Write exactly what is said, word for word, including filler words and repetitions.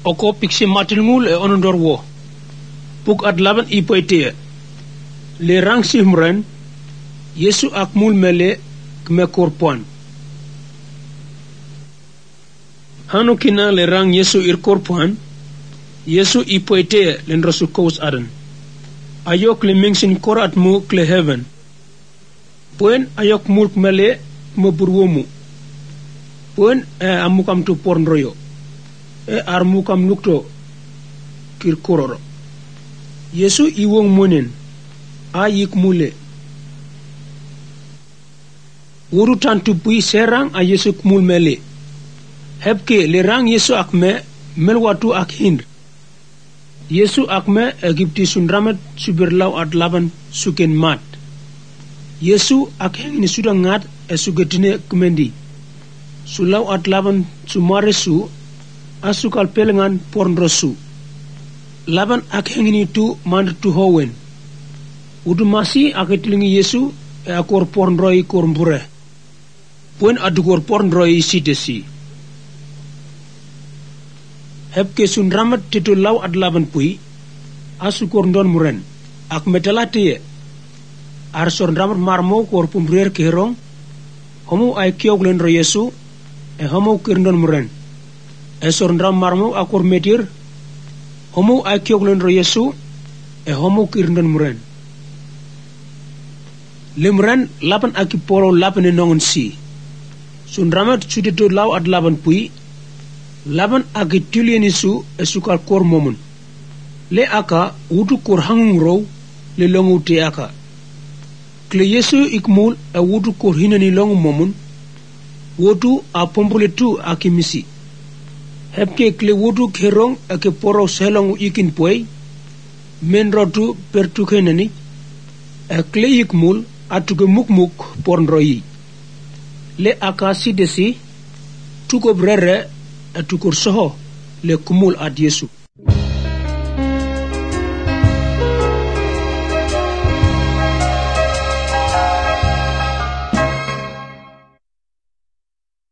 oko piksi matilngul e onondor wo puk at laban ipoite le rang simren Yesu akmul mele kme korpon hanu kina le rang Yesu ir korpon Yesu ipoite len rasu kous adan ayok le mingsin korat mu kle heaven puen ayok mulk mele mo burwomu puen e amukam tu porn royo e armukam nukto kir kororo Yesu iwong monen ayik mule wuru tantu pui serang a Yesu kmul mele hebke le rang Yesu akme melwatu ak hind Yesu akme Egipti sundramet subirlaw at laban suken mat Yesu ak hengni suda ngat e sugetine kmendi sulaw at laban sumare su asukal pelengan pornrosu laban ak hengni tu mand tu howen udu masi aketilingi Yesu e akor pornroi kormbure puen adukor pornroi sidesi hebke sundramet titu law at laban pui asukor ndon muren ak metalatiye ar sundramet marmo kor pumbrer kerong homo ay kioglen ro Yesu e homo kirndon muren e surndram marmo akor metir homo ay kioglen ro Yesu e homo kirndon muren limren lapan akipolo lapan nongon si sundramet sudito law at laban pui laban agitulien isu e sukal kor momun le aka wutu kor hangung row le longu te aka kle Yesu ikmul e wutu kor hinani longu momun wotu a pompole tu akimisi hebke kle wutu kerong ake poro selongu ikin poy men rotu pertukenani e kle ikmul atuke mukmuk pornroyi le aka sidesi tuko brere atukur soho le kumul ad Yesu